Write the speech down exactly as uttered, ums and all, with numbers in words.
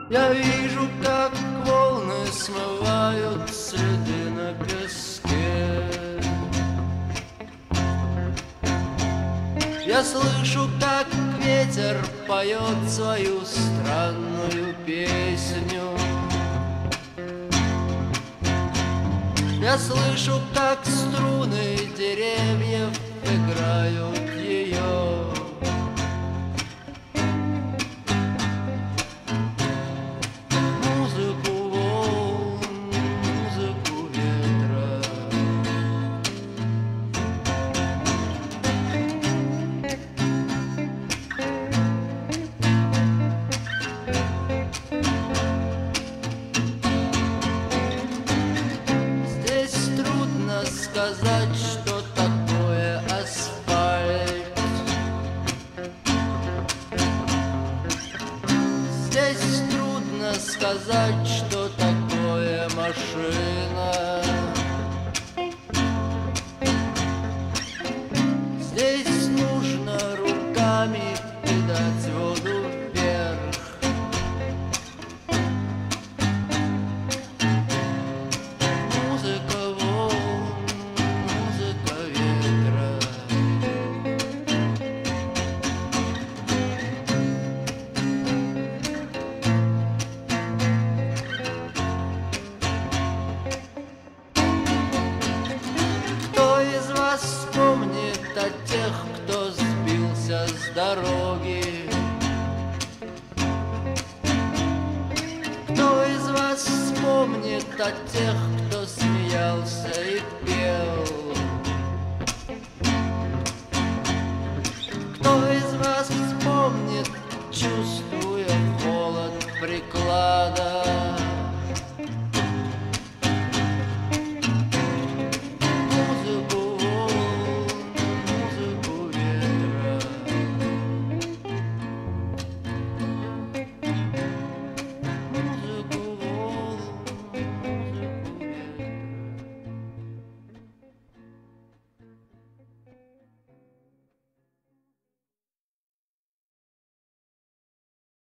Я вижу, как волны смывают следы на песке. Я слышу, как ветер поет свою странную песню. Я слышу, как струны деревьев играют ее. Музыку волн, музыку ветра. Здесь трудно сказать, что такое асфальт. Здесь трудно сказать, что такое машина. Здесь нужно руками кидать воду вверх. Музыка волн, музыка ветра. Кто из вас вспомнит о тех, кто сбился с дороги? Кто из вас вспомнит о тех, кто смеялся